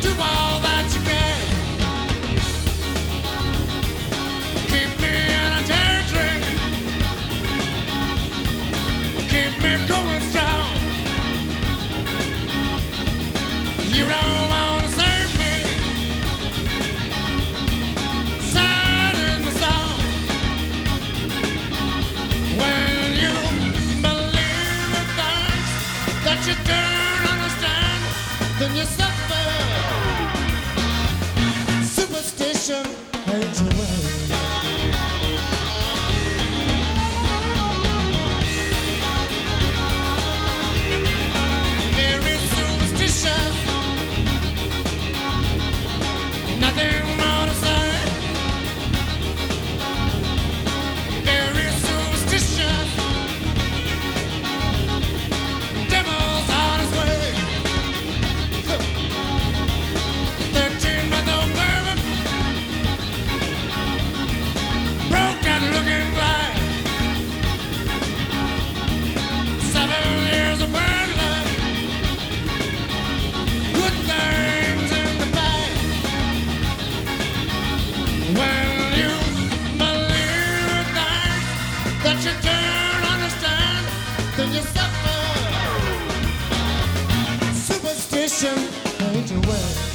do all that you can. Keep me in a daydream. Keep me going strong. You don't wanna save me. Sad in the song. When you believe in things that you don't understand, then you suffer. Superstition ain't your way. There is superstition, nothing more to say. There is superstition, devil's on his way. 13 but no permit, broke and looking black. 7 years of burglar, good things in the bag. When you believe in things that you don't understand, then you suffer. Superstition ain't your way.